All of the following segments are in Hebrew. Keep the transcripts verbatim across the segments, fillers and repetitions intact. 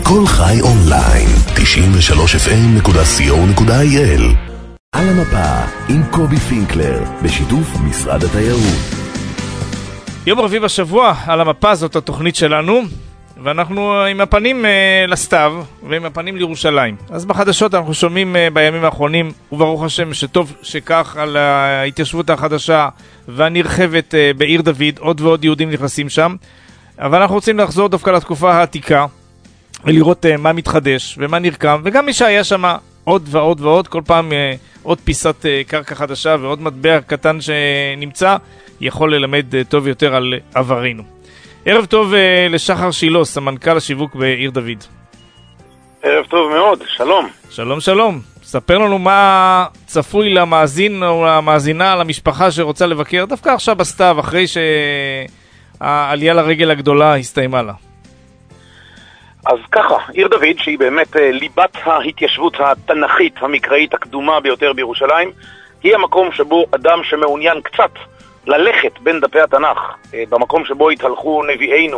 כל חי אונליין, תשעים ושלוש אף אם נקודה סי או נקודה איי אל. על המפה עם קובי פינקלר, בשיתוף משרד התיירות. יום רביעי בשבוע, על המפה, זאת התוכנית שלנו, ואנחנו עם הפנים אה, לסתיו ועם הפנים לירושלים. אז בחדשות אנחנו שומעים אה, בימים האחרונים, וברוך השם שטוב שכך, על ההתיישבות החדשה והנרחבת אה, בעיר דוד, עוד ועוד יהודים נכנסים שם. אבל אנחנו רוצים לחזור דווקא לתקופה העתיקה, ולראות uh, מה מתחדש ומה נרקם, וגם מי שהיה שם עוד ועוד ועוד, כל פעם uh, עוד פיסת uh, קרקע חדשה ועוד מטבע קטן שנמצא, יכול ללמד uh, טוב יותר על uh, עברנו. ערב טוב uh, לשחר שילה, סמנכ"ל השיווק בעיר דוד. ערב טוב מאוד, שלום. שלום שלום, ספר לנו מה צפוי למאזין או למאזינה, למשפחה שרוצה לבקר, דווקא עכשיו בסתיו, אחרי שהעלייה לרגל הגדולה הסתיימה לה. אז ככה, עיר דוד, שהיא באמת ליבת ההתיישבות התנכית, המקראית הקדומה ביותר בירושלים, היא המקום שבו אדם שמעוניין קצת ללכת בין דפי התנ"ך, במקום שבו התהלכו נביאינו,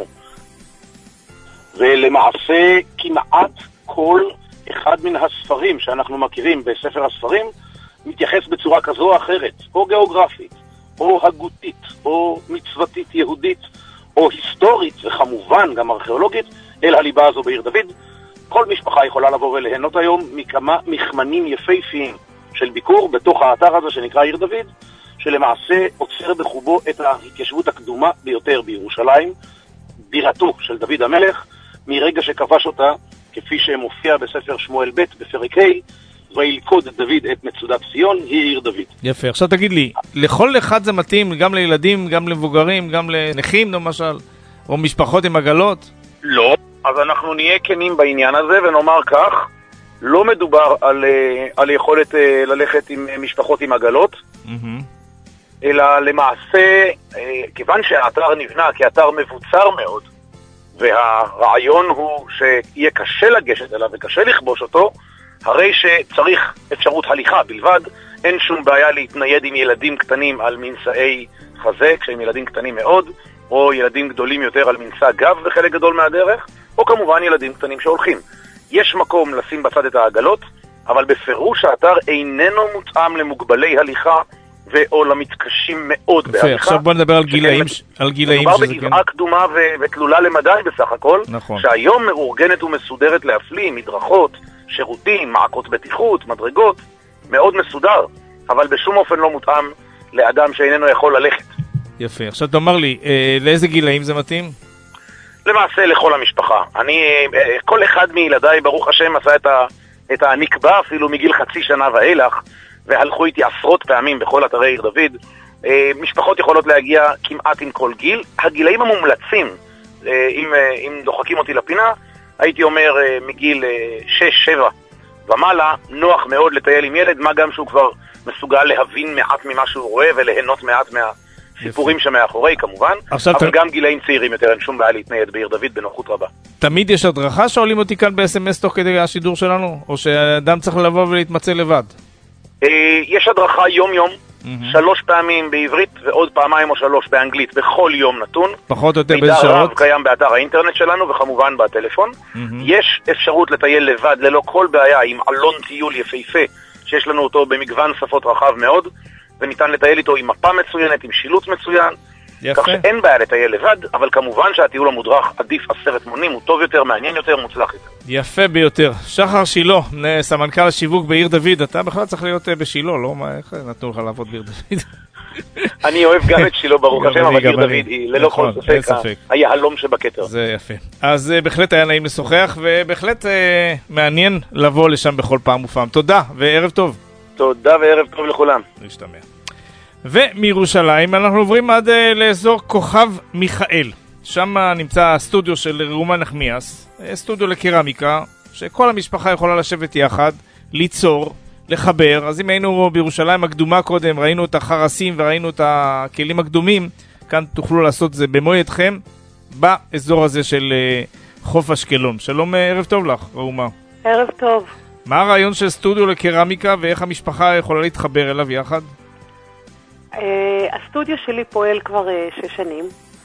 ולמעשה כמעט כל אחד מן הספרים שאנחנו מכירים בספר הספרים, מתייחס בצורה כזו או אחרת, או גיאוגרפית, או הגותית, או מצוותית יהודית, או היסטורית, וכמובן גם ארכיאולוגית, אל הליבה הזו בעיר דוד. כל משפחה יכולה לבוא וליהנות היום מכמה מחמנים יפהפיים של ביקור בתוך האתר הזה שנקרא עיר דוד, שלמעשה עוצר בחובו את ההתיישבות הקדומה ביותר בירושלים, בירתו של דוד המלך, מרגע שכבש אותה, כפי שמופיע בספר שמואל ב' בפרק ה', וילכוד דוד את מצודת ציון, היא עיר דוד. יפה, עכשיו תגיד לי, לכל אחד זה מתאים, גם לילדים, גם למבוגרים, גם לנכים למשל, או משפחות עם עגלות? לא, אז אנחנו נהיה כנים בעניין הזה ונאמר כך, לא מדובר על, על יכולת ללכת עם משפחות עם עגלות, mm-hmm. אלא למעשה, כיוון שהאתר נבנה כאתר מבוצר מאוד, והרעיון הוא שיהיה קשה לגשת אליו וקשה לכבוש אותו, הרי שצריך אפשרות הליכה בלבד, אין שום בעיה להתנייד עם ילדים קטנים על מנסעי חזה, כשהם ילדים קטנים מאוד, או ילדים גדולים יותר על מנסע גב בחלק גדול מהדרך, או כמובן ילדים קטנים שהולכים. יש מקום לשים בצד את העגלות, אבל בפירוש האתר איננו מותאם למוגבלי הליכה, ואו למתקשים מאוד בהליכה. עכשיו בוא נדבר על גילאים, על גילאים מדובר בגבעה קדומה ותלולה למדי בסך הכל, נכון. שהיום מאורגנת ומסודרת להפליא, מדרכות, שירותים, מעקות בטיחות, מדרגות, מאוד מסודר, אבל בשום אופן לא מותאם לאדם שאיננו יכול ללכת. יפה, עכשיו תאמר לי, אה, לאיזה גילאים זה מתאים? למעשה לכל המשפחה. אני, אה, כל אחד מילדיי, ברוך השם, עשה את, ה, את הנקבע אפילו מגיל חצי שנה ואילך, והלכו איתי עשרות פעמים בכל אתרי עיר דוד. אה, משפחות יכולות להגיע כמעט עם כל גיל. הגילאים המומלצים, אה, אם, אה, אם דוחקים אותי לפינה, הייתי אומר אה, מגיל אה, שש שבע ומעלה, נוח מאוד לטייל עם ילד, מה גם שהוא כבר מסוגל להבין מעט ממה שהוא רואה וליהנות מעט מה... סיפורים שמאחורי כמובן, אבל גם גילאים צעירים יותר, אין שום בעיה להתנייד בעיר דוד בנוחות רבה. תמיד יש הדרכה שעולים אותי כאן ב-אס אם אס תוך כדי השידור שלנו? או שאדם צריך לבוא ולהתמצא לבד? יש הדרכה יום יום, שלוש פעמים בעברית ועוד פעמיים או שלוש באנגלית בכל יום נתון. פחות או יותר באיזה שעות? מידע רב קיים באתר האינטרנט שלנו וכמובן בטלפון. יש אפשרות לטייל לבד ללא כל בעיה עם אלון טיול יפהפה שיש לנו אותו במגוון שפות רחב מאוד, וניתן לטייל איתו עם מפה מצוינת, עם שילוט מצוין, יפה. כך שאין בעיה לטייל לבד, אבל כמובן שהטיול המודרך עדיף עשרת מונים, הוא טוב יותר, מעניין יותר, מוצלח יותר. יפה ביותר. שחר שילה, סמנכ"ל השיווק בעיר דוד, אתה בכלל צריך להיות בשילה, לא? מה, איך נתנו לך לעבוד בעיר דוד? אני אוהב גם את שילה, ברוך השם, אבל עיר דוד היא ללא כל ספק היהלום שבכתר. זה יפה. אז בהחלט היה נעים לשוחח, ובהחלט מעניין לבוא לשם בכל פעם ופעם. תודה, וערב טוב. תודה וערב טוב לכולם. להשתמע. ומירושלים אנחנו עוברים עד uh, לאזור כוכב מיכאל. שם נמצא הסטודיו של ראומה נחמיאס, סטודיו לקרמיקה, שכל המשפחה יכולה לשבת יחד, ליצור, לחבר. אז אם היינו בירושלים הקדומה קודם, ראינו את החרסים וראינו את הכלים הקדומים, כאן תוכלו לעשות זה במו ידכם, באזור הזה של uh, חוף אשקלון. שלום, ערב טוב לך, ראומה. ערב טוב. מה הרעיון של סטודיו לקרמיקה ואיך המשפחה יכולה להתחבר אליו יחד? הסטודיו שלי פועל כבר שש שנים,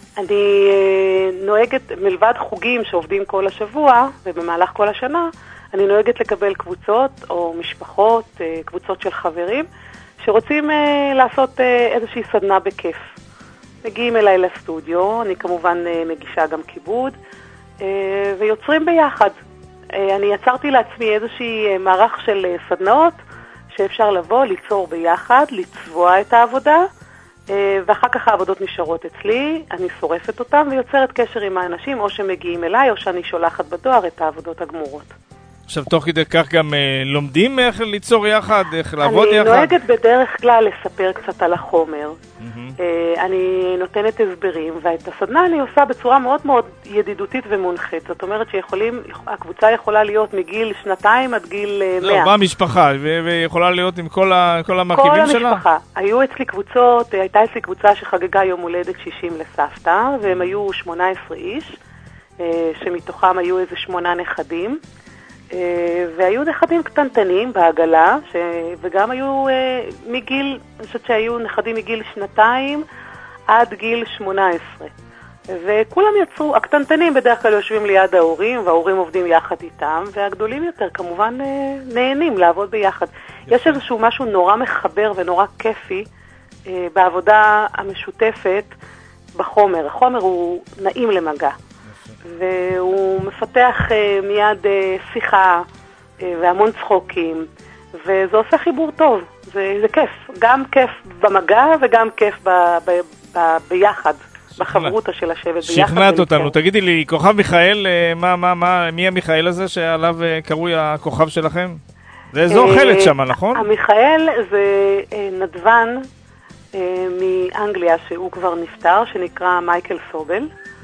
אני נוהגת, מלבד חוגים שעובדים כל השבוע ובמהלך כל השנה, אני נוהגת לקבל קבוצות או משפחות, קבוצות של חברים, שרוצים לעשות איזושהי סדנה בכיף. מגיעים אליי לסטודיו, אני כמובן מגישה גם כיבוד, ויוצרים ביחד. אני יצרתי לעצמי איזושהי מערך של סדנאות, שאפשר לבוא, ליצור ביחד, לצבוע את העבודה, ואחר כך העבודות נשארות אצלי, אני שורפת אותם ויוצרת קשר עם האנשים, או שמגיעים אליי, או שאני שולחת בדואר את העבודות הגמורות. עכשיו, תוך כדי כך גם אה, לומדים איך ליצור יחד, איך לעבוד אני יחד? אני נוהגת בדרך כלל לספר קצת על החומר. Mm-hmm. אה, אני נותנת הסברים, ואת הסדנה אני עושה בצורה מאוד מאוד ידידותית ומונחית. זאת אומרת שיכולים, הקבוצה יכולה להיות מגיל שנתיים עד גיל מאה. לא, באה משפחה, ו- ויכולה להיות עם כל, ה- כל המרכיבים שלה? כל המשפחה. שלה? היו אצלי קבוצות, הייתה אצלי קבוצה שחגגה יום הולדת שישים לסבתא, והם היו שמונה עשרה איש, אה, שמתוכם היו איזה שמונה נכדים. והיו נכדים קטנטנים בעגלה, ש... וגם היו uh, מגיל, אני חושבת שהיו נכדים מגיל שנתיים עד גיל שמונה עשרה. וכולם יצרו, הקטנטנים בדרך כלל יושבים ליד ההורים, וההורים עובדים יחד איתם, והגדולים יותר כמובן uh, נהנים לעבוד ביחד. יפה. יש איזשהו משהו נורא מחבר ונורא כיפי uh, בעבודה המשותפת בחומר. החומר הוא נעים למגע. והוא מפתח uh, מיד uh, שיחה uh, והמון צחוקים, וזה עושה חיבור טוב, זה, זה כיף, גם כיף במגע וגם כיף ב, ב, ב, ביחד, בחברותה של השבט ביחד. שכנעת אותנו, תגידי לי, כוכב מיכאל, מה, מה, מה, מי המיכאל הזה שעליו uh, קרוי הכוכב שלכם? זה אזור uh, חלק שם, נכון? המיכאל זה uh, נדוון uh, מאנגליה שהוא כבר נפטר, שנקרא מייקל סובל.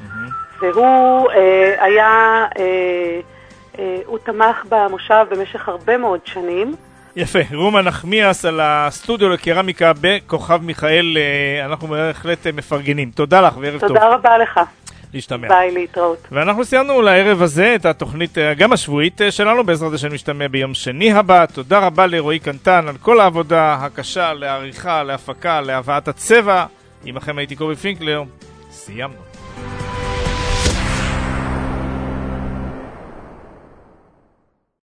והוא אה, היה, אה, אה, הוא תמך במושב במשך הרבה מאוד שנים. יפה, רומה נחמיאס על הסטודיו לקרמיקה בכוכב מיכאל, אה, אנחנו בהחלט מפרגנים. תודה לך וערב תודה טוב. תודה רבה לך. להשתמע. ביי, להתראות. ואנחנו סיימנו לערב הזה את התוכנית גם השבועית שלנו, בעזרת השם משתמע ביום שני הבא. תודה רבה לרועי קנטן על כל העבודה הקשה, לעריכה, להפקה, להבאת הצבע. עמכם הייתי קובי פינקלר, סיימנו.